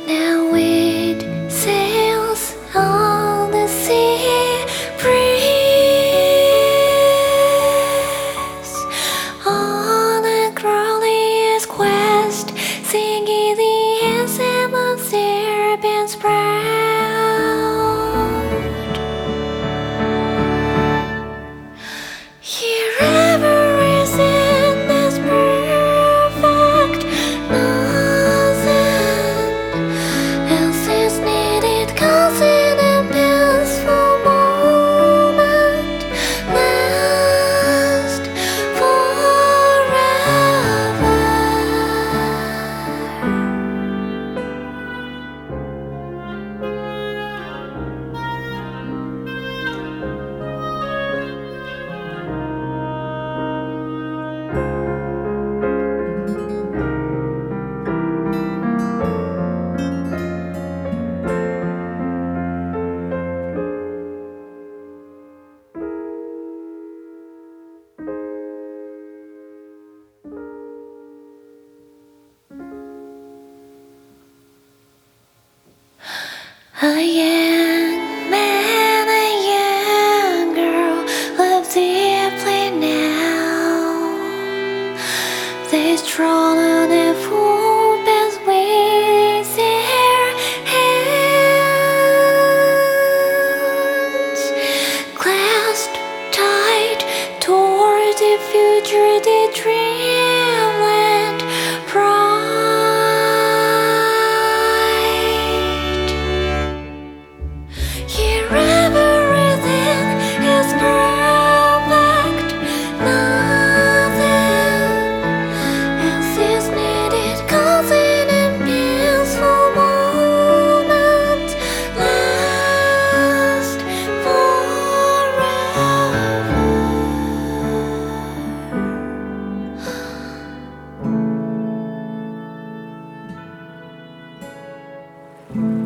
Now it sails on the sea breeze, on a glorious quest, singing the anthem of serpent's proud. Herever is in this perfect, nothing else is needed, 'cause in a peaceful moment last forever. A young man, a young girl love deeply now. They stroll on a footpath with their hands clasped tight toward the future, the dreamland bright. Herever within is perfect, nothing else is needed, 'cause in a peaceful moment last forever.